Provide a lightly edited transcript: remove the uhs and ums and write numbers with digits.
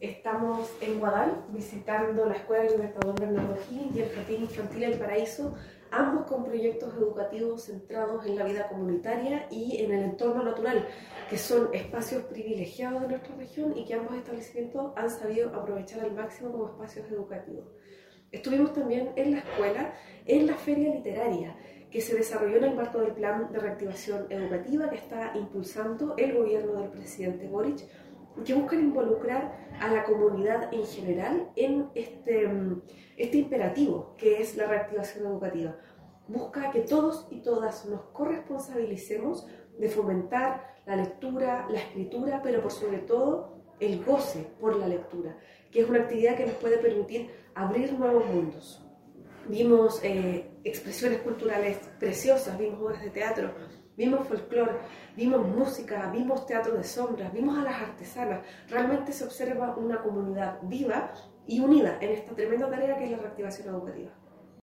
Estamos en Guadal visitando la Escuela Libertador Bernardo O'Higgins y el Jardín Infantil El Paraíso, ambos con proyectos educativos centrados en la vida comunitaria y en el entorno natural, que son espacios privilegiados de nuestra región y que ambos establecimientos han sabido aprovechar al máximo como espacios educativos. Estuvimos también en la escuela, en la feria literaria, que se desarrolló en el marco del plan de reactivación educativa que está impulsando el gobierno del presidente Boric, que buscan involucrar a la comunidad en general en este imperativo que es la reactivación educativa. Busca que todos y todas nos corresponsabilicemos de fomentar la lectura, la escritura, pero por sobre todo el goce por la lectura, que es una actividad que nos puede permitir abrir nuevos mundos. Vimos expresiones culturales preciosas, vimos obras de teatro, vimos folclore, vimos música, vimos teatro de sombras, vimos a las artesanas. Realmente se observa una comunidad viva y unida en esta tremenda tarea que es la reactivación educativa.